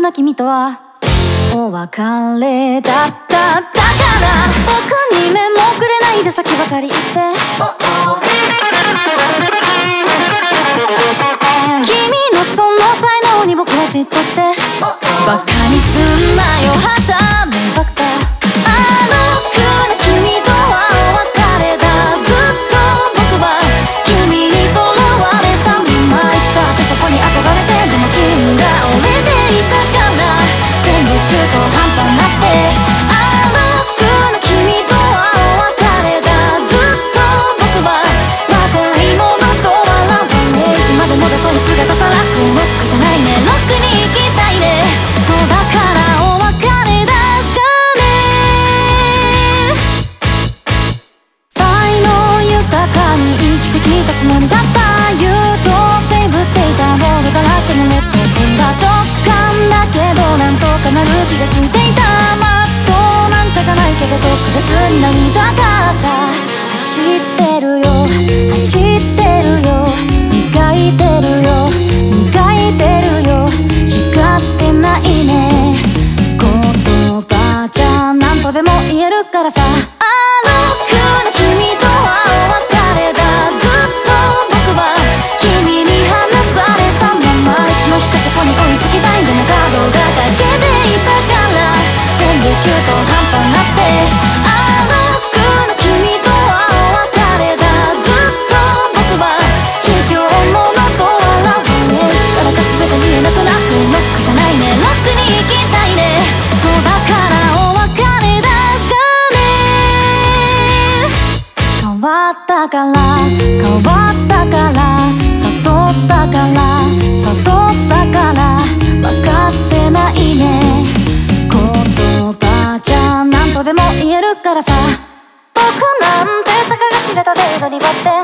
な君とはお別れだった。だから僕に目もくれないで先ばかり言って君のその才能に僕は嫉妬してバカにすんなよはためばくた。あの苦な君とはお別れだ。ずっと僕は君にとらわれたままいつだってそこに憧れてでも死んだ俺でいたから全部中途半端になってあの苦な君とはお別れだ。ずっと僕は若い者と笑わねいつまでもダサい姿さらしてロックじゃないねロックに行きたいね。そうだからお別れだじゃね。才能豊かに生きてきたつもりだった。優等生ぶっていたボールだらけの劣等生が直感だけどなんとかなる気がしていた。まっとうなんかじゃないけど特別になりたかった。走ってるよ走ってるよ磨いてるよ磨いてるよ光ってないね。言葉じゃ何とでも言えるからさ。あの苦な君とはお別れだ。ずっと僕は君に離されたままいつの日かそこに追いつきたい。でもカードがかけていたから全部中途半端になってあの苦な君とはお別れだ。ずっと僕は卑怯者と笑わねいつからか全て見えなくなってロックじゃないねロックに行きたいね。そうだからお別れだじゃね。変わったから変わったから悟ったから悟ったから分かってないね。言葉じゃ何とでも言えるからさ。僕なんてたかが知れた程度にバッテン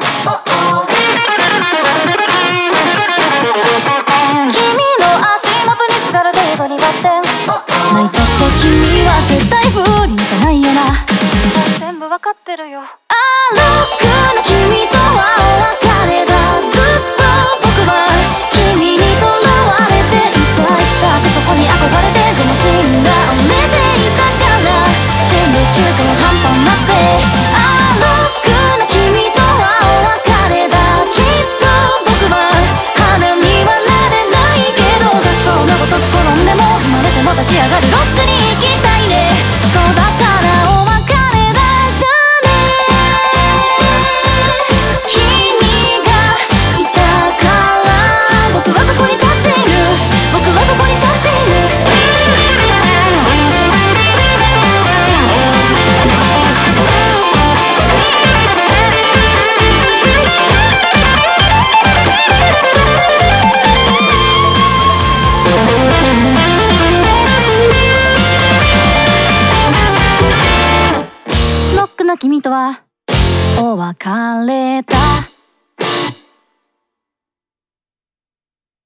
君の足元にすがる程度にバッテン泣いたって君は絶対振り向かないよな。全部わかってるよ。あの苦な君とはお別れだ。ずっと僕は君にとらわれていた。いつだってそこに憧れてでも死んだ俺でいたから全部中途半端になってあの苦な君とはお別れだ。きっと僕は花にはなれないけど雑草のごとく転んでも踏まれても立ち上がるロックに行きたいね。そうだからお別れだじゃね。君がいたから僕はここに立っている僕はここに立っている。ロックな君とはお別れだ。